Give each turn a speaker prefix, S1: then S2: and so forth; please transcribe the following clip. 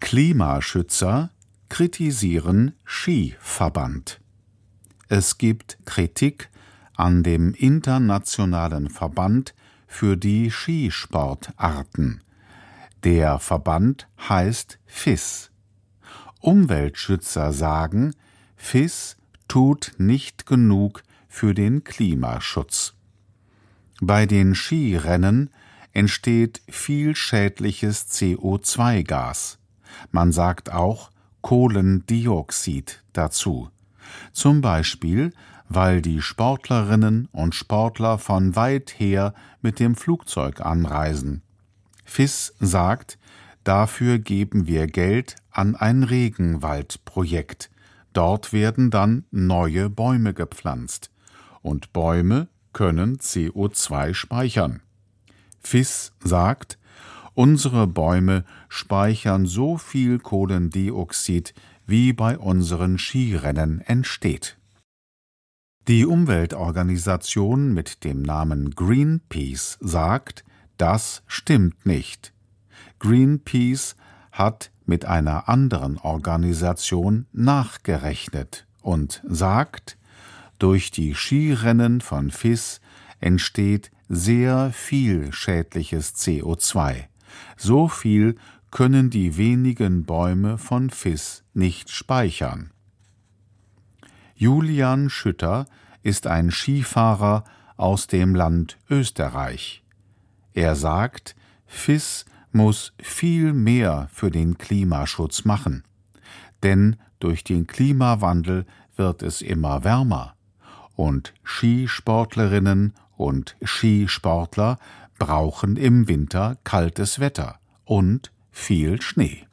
S1: Klimaschützer kritisieren Skiverband. Es gibt Kritik an dem Internationalen Verband für die Skisportarten. Der Verband heißt FIS. Umweltschützer sagen, FIS tut nicht genug für den Klimaschutz. Bei den Skirennen entsteht viel schädliches CO2-Gas. Man sagt auch Kohlendioxid dazu. Zum Beispiel, weil die Sportlerinnen und Sportler von weit her mit dem Flugzeug anreisen. FIS sagt, dafür geben wir Geld an ein Regenwaldprojekt. Dort werden dann neue Bäume gepflanzt. Und Bäume können CO2 speichern. FIS sagt, unsere Bäume speichern so viel Kohlendioxid, wie bei unseren Skirennen entsteht. Die Umweltorganisation mit dem Namen Greenpeace sagt, das stimmt nicht. Greenpeace hat mit einer anderen Organisation nachgerechnet und sagt, durch die Skirennen von FIS entsteht sehr viel schädliches CO2. So viel können die wenigen Bäume von FIS nicht speichern. Julian Schütter ist ein Skifahrer aus dem Land Österreich. Er sagt, FIS muss viel mehr für den Klimaschutz machen. Denn durch den Klimawandel wird es immer wärmer. Und Skisportlerinnen und Skisportler brauchen im Winter kaltes Wetter und viel Schnee.